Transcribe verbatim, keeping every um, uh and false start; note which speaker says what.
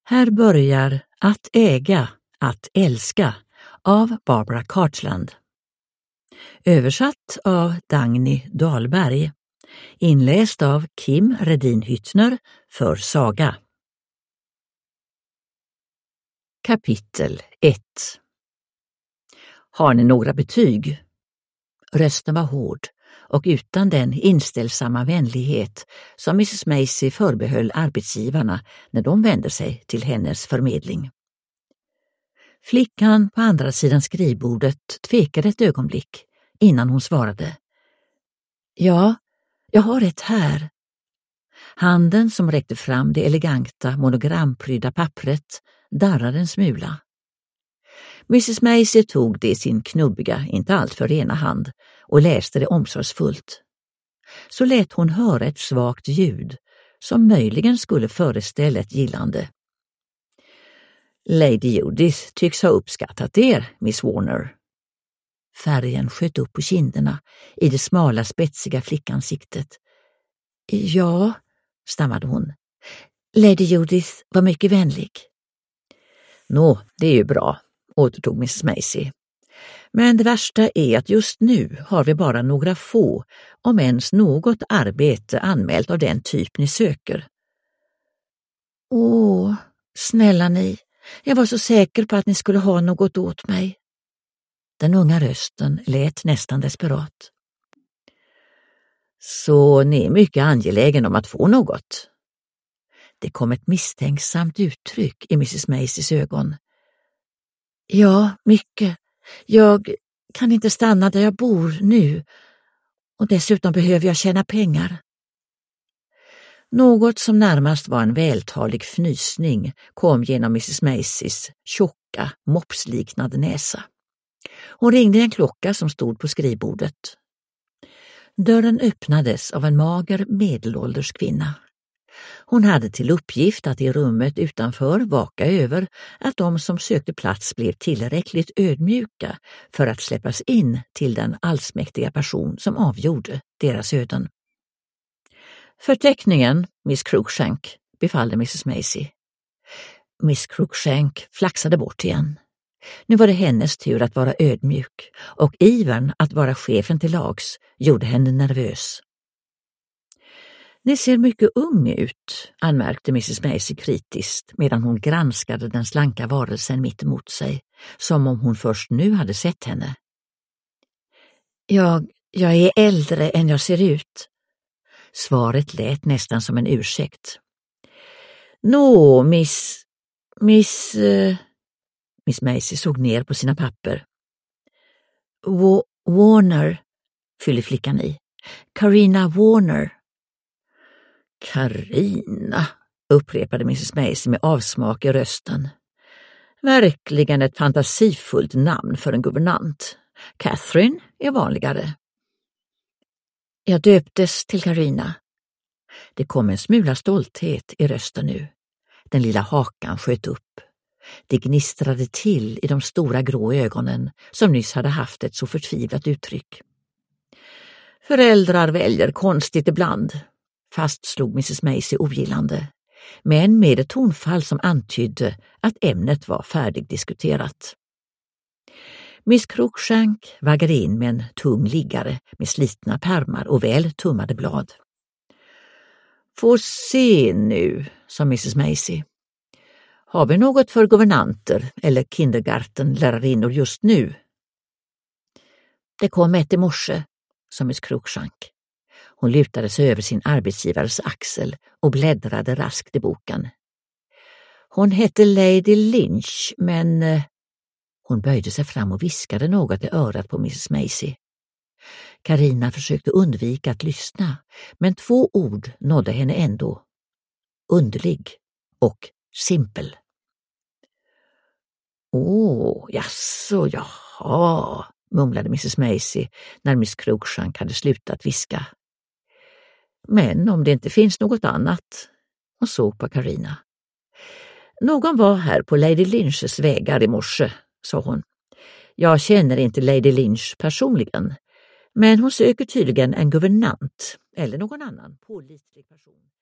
Speaker 1: Här börjar Att äga, att älska av Barbara Cartland. Översatt av Dagny Dahlberg. Inläst av Kim Redin Hyttner för Saga. Kapitel ett. Har ni några betyg? Rösten var hård och utan den inställsamma vänlighet som missus Macy förbehöll arbetsgivarna när de vände sig till hennes förmedling. Flickan på andra sidan skrivbordet tvekade ett ögonblick innan hon svarade. Ja, jag har ett här. Handen som räckte fram det eleganta monogramprydda pappret darrade en smula. missus Macy tog det i sin knubbiga, inte alltför rena hand och läste det omsorgsfullt. Så lät hon höra ett svagt ljud som möjligen skulle föreställa ett gillande. Lady Judith tycks ha uppskattat er, Miss Warner. Färgen sköt upp på kinderna i det smala spetsiga flickansiktet. Ja, stammade hon. Lady Judith var mycket vänlig. Nå, det är ju bra, återtog missus Macy. Men det värsta är att just nu har vi bara några få, om ens något arbete anmält av den typ ni söker. Åh, snälla ni, jag var så säker på att ni skulle ha något åt mig. Den unga rösten lät nästan desperat. Så ni är mycket angelägen om att få något? Det kom ett misstänksamt uttryck i missus Macys ögon. Ja, mycket. Jag kan inte stanna där jag bor nu och dessutom behöver jag tjäna pengar. Något som närmast var en vältalig fnysning kom genom missus Macys tjocka, mopsliknande näsa. Hon ringde en klocka som stod på skrivbordet. Dörren öppnades av en mager medelålders kvinna. Hon hade till uppgift att i rummet utanför vaka över att de som sökte plats blev tillräckligt ödmjuka för att släppas in till den allsmäktiga person som avgjorde deras öden. Förteckningen, Miss Cruikshank, befallde missus Macy. Miss Cruikshank flaxade bort igen. Nu var det hennes tur att vara ödmjuk och ivern att vara chefen till lags gjorde henne nervös. Ni ser mycket ung ut, anmärkte missus Macy kritiskt medan hon granskade den slanka varelsen mitt emot sig, som om hon först nu hade sett henne. Jag, jag är äldre än jag ser ut. Svaret lät nästan som en ursäkt. Nå, miss... miss... Uh... Miss Macy såg ner på sina papper. Wa- Warner, fyllde flickan i. Carina Warner. Carina, upprepade missus Macy med avsmak i rösten. Verkligen ett fantasifullt namn för en guvernant. Catherine är vanligare. Jag döptes till Carina. Det kom en smula stolthet i rösten nu. Den lilla hakan sköt upp. Det gnistrade till i de stora grå ögonen som nyss hade haft ett så förtvivlat uttryck. Föräldrar väljer konstigt ibland, fastslog missus Macy ogillande, men med ett tonfall som antydde att ämnet var färdigdiskuterat. Miss Cruikshank vaggade in med en tung liggare med slitna pärmar och väl tummade blad. Få se nu, sa missus Macy. Har vi något för guvernanter eller kindergartenlärarinnor just nu? Det kom ett i morse, sa Miss Cruikshank. Hon lutade sig över sin arbetsgivares axel och bläddrade raskt i boken. Hon hette Lady Lynch, men... Hon böjde sig fram och viskade något i örat på missus Macy. Carina försökte undvika att lyssna, men två ord nådde henne ändå. Underlig och simpel. Åh, jaså, jaha, mumlade missus Macy när Miss Cruikshank hade slutat viska. Men om det inte finns något annat, och såg på Carina. Någon var här på Lady Lynchs vägar i morse, sa hon. Jag känner inte Lady Lynch personligen, men hon söker tydligen en guvernant eller någon annan pålitlig person.